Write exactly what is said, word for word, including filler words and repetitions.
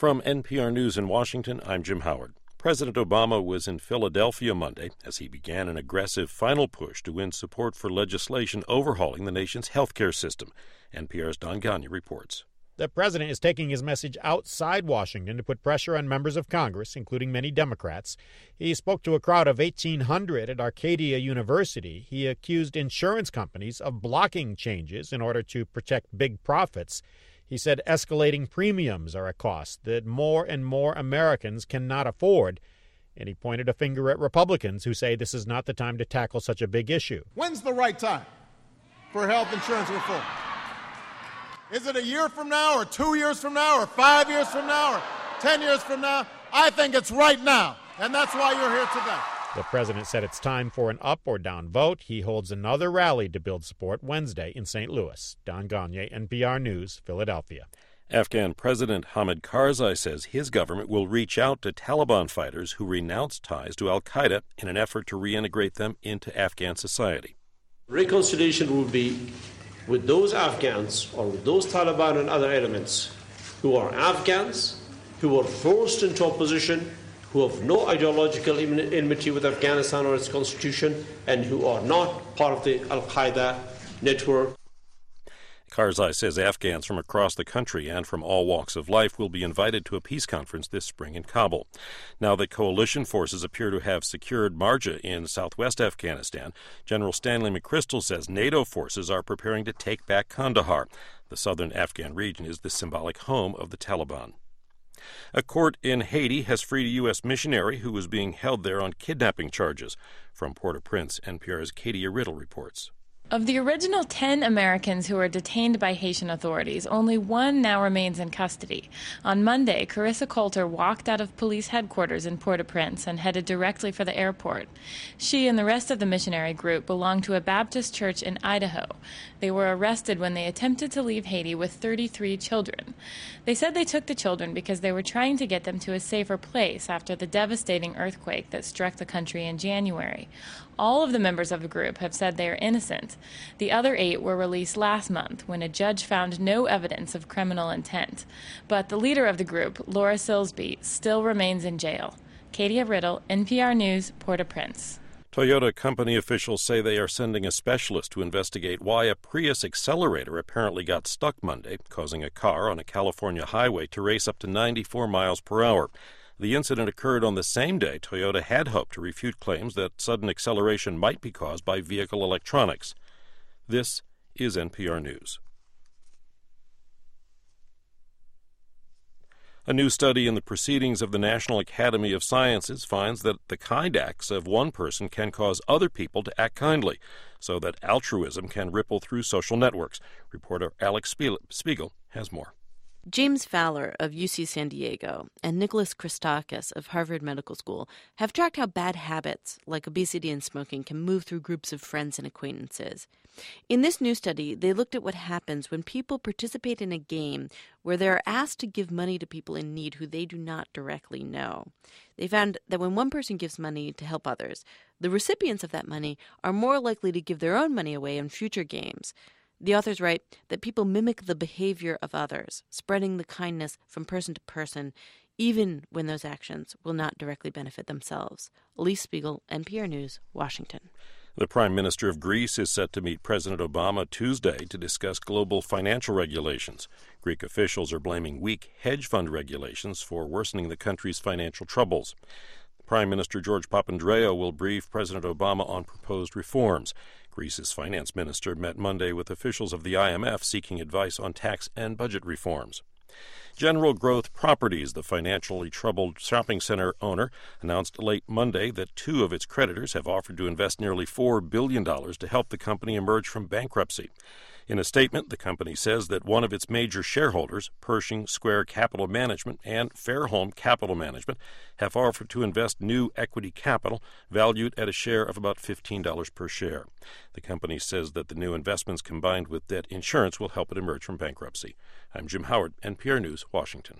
From N P R News in Washington, I'm Jim Howard. President Obama was in Philadelphia Monday as he began an aggressive final push to win support for legislation overhauling the nation's health care system. N P R's Don Ganya reports. The president is taking his message outside Washington to put pressure on members of Congress, including many Democrats. He spoke to a crowd of eighteen hundred at Arcadia University. He accused insurance companies of blocking changes in order to protect big profits. He said escalating premiums are a cost that more and more Americans cannot afford. And he pointed a finger at Republicans who say this is not the time to tackle such a big issue. When's the right time for health insurance reform? Is it a year from now or two years from now or five years from now or ten years from now? I think it's right now, and that's why you're here today. The president said it's time for an up or down vote. He holds another rally to build support Wednesday in Saint Louis. Don Ganya, N P R News, Philadelphia. Afghan President Hamid Karzai says his government will reach out to Taliban fighters who renounced ties to al-Qaeda in an effort to reintegrate them into Afghan society. Reconciliation will be with those Afghans or with those Taliban and other elements who are Afghans, who were forced into opposition, who have no ideological enmity with Afghanistan or its constitution, and who are not part of the al-Qaeda network. Karzai says Afghans from across the country and from all walks of life will be invited to a peace conference this spring in Kabul. Now that coalition forces appear to have secured Marja in southwest Afghanistan, General Stanley McChrystal says NATO forces are preparing to take back Kandahar. The southern Afghan region is the symbolic home of the Taliban. A court in Haiti has freed a U S missionary who was being held there on kidnapping charges. From Port-au-Prince, N P R's Katie Riddle reports. Of the original ten Americans who were detained by Haitian authorities, only one now remains in custody. On Monday, Carissa Coulter walked out of police headquarters in Port-au-Prince and headed directly for the airport. She and the rest of the missionary group belong to a Baptist church in Idaho. They were arrested when they attempted to leave Haiti with thirty-three children. They said they took the children because they were trying to get them to a safer place after the devastating earthquake that struck the country in January. All of the members of the group have said they are innocent. The other eight were released last month when a judge found no evidence of criminal intent. But the leader of the group, Laura Silsby, still remains in jail. Katie Riddle, N P R News, Port-au-Prince. Toyota company officials say they are sending a specialist to investigate why a Prius accelerator apparently got stuck Monday, causing a car on a California highway to race up to ninety-four miles per hour. The incident occurred on the same day Toyota had hoped to refute claims that sudden acceleration might be caused by vehicle electronics. This is N P R News. A new study in the Proceedings of the National Academy of Sciences finds that the kind acts of one person can cause other people to act kindly, so that altruism can ripple through social networks. Reporter Alex Spiegel has more. James Fowler of U C San Diego and Nicholas Christakis of Harvard Medical School have tracked how bad habits, like obesity and smoking, can move through groups of friends and acquaintances. In this new study, they looked at what happens when people participate in a game where they are asked to give money to people in need who they do not directly know. They found that when one person gives money to help others, the recipients of that money are more likely to give their own money away in future games. The authors write that people mimic the behavior of others, spreading the kindness from person to person, even when those actions will not directly benefit themselves. Elise Spiegel, N P R News, Washington. The Prime Minister of Greece is set to meet President Obama Tuesday to discuss global financial regulations. Greek officials are blaming weak hedge fund regulations for worsening the country's financial troubles. Prime Minister George Papandreou will brief President Obama on proposed reforms. Greece's finance minister met Monday with officials of the I M F seeking advice on tax and budget reforms. General Growth Properties, the financially troubled shopping center owner, announced late Monday that two of its creditors have offered to invest nearly four billion dollars to help the company emerge from bankruptcy. In a statement, the company says that one of its major shareholders, Pershing Square Capital Management and Fairholme Capital Management, have offered to invest new equity capital valued at a share of about fifteen dollars per share. The company says that the new investments combined with debt insurance will help it emerge from bankruptcy. I'm Jim Howard, N P R News, Washington.